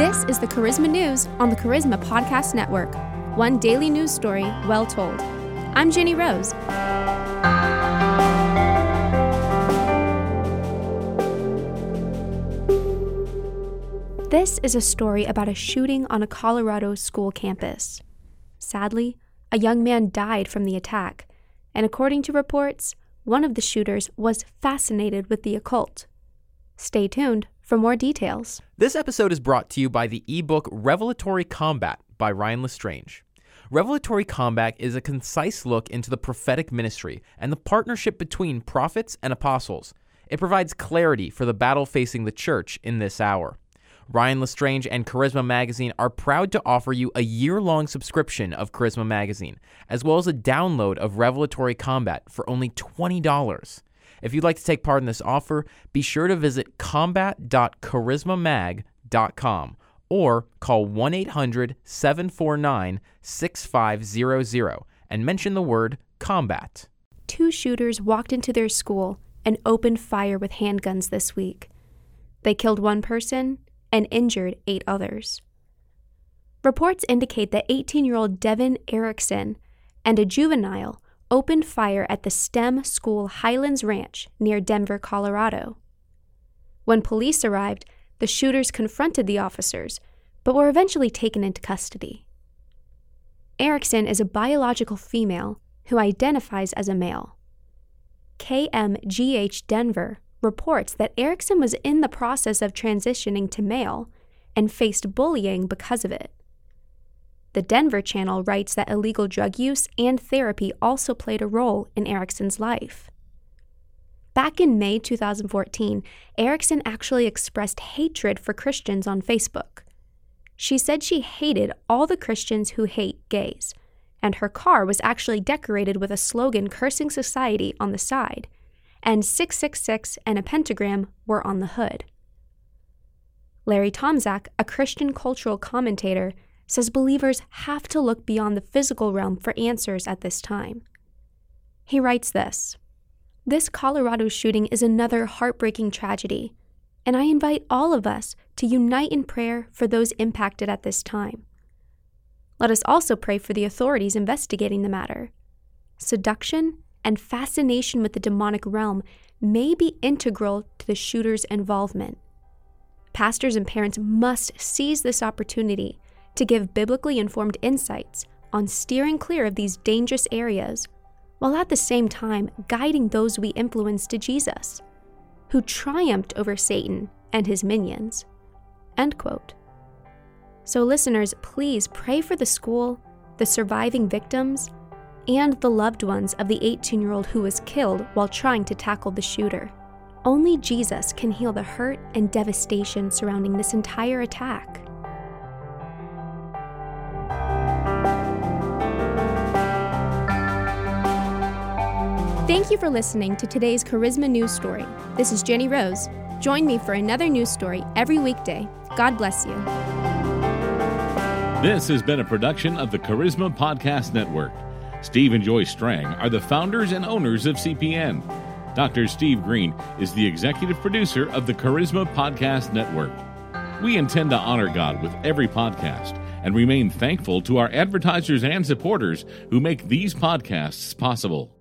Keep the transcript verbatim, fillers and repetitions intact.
This is the Charisma News on the Charisma Podcast Network. One daily news story well told. I'm Jenny Rose. This is a story about a shooting on a Colorado school campus. Sadly, a young man died from the attack, and according to reports, one of the shooters was fascinated with the occult. Stay tuned for more details. This episode is brought to you by the ebook Revelatory Combat by Ryan Lestrange. Revelatory Combat is a concise look into the prophetic ministry and the partnership between prophets and apostles. It provides clarity for the battle facing the church in this hour. Ryan Lestrange and Charisma Magazine are proud to offer you a year-long subscription of Charisma Magazine, as well as a download of Revelatory Combat for only twenty dollars. If you'd like to take part in this offer, be sure to visit combat dot charisma mag dot com or call one eight hundred seven four nine six five zero zero and mention the word combat. Two shooters walked into their school and opened fire with handguns this week. They killed one person and injured eight others. Reports indicate that eighteen-year-old Devin Erickson and a juvenile opened fire at the STEM school Highlands Ranch near Denver, Colorado. When police arrived, the shooters confronted the officers, but were eventually taken into custody. Erickson is a biological female who identifies as a male. K M G H Denver reports that Erickson was in the process of transitioning to male and faced bullying because of it. The Denver Channel writes that illegal drug use and therapy also played a role in Erickson's life. Back in May two thousand fourteen, Erickson actually expressed hatred for Christians on Facebook. She said she hated all the Christians who hate gays, and her car was actually decorated with a slogan cursing society on the side, and six six six and a pentagram were on the hood. Larry Tomczak, a Christian cultural commentator, says believers have to look beyond the physical realm for answers at this time. He writes this: "This Colorado shooting is another heartbreaking tragedy, and I invite all of us to unite in prayer for those impacted at this time. Let us also pray for the authorities investigating the matter. Seduction and fascination with the demonic realm may be integral to the shooter's involvement. Pastors and parents must seize this opportunity to give biblically informed insights on steering clear of these dangerous areas, while at the same time guiding those we influence to Jesus, who triumphed over Satan and his minions." End quote. So listeners, please pray for the school, the surviving victims, and the loved ones of the eighteen-year-old who was killed while trying to tackle the shooter. Only Jesus can heal the hurt and devastation surrounding this entire attack. Thank you for listening to today's Charisma News Story. This is Jenny Rose. Join me for another news story every weekday. God bless you. This has been a production of the Charisma Podcast Network. Steve and Joy Strang are the founders and owners of C P N. Doctor Steve Green is the executive producer of the Charisma Podcast Network. We intend to honor God with every podcast and remain thankful to our advertisers and supporters who make these podcasts possible.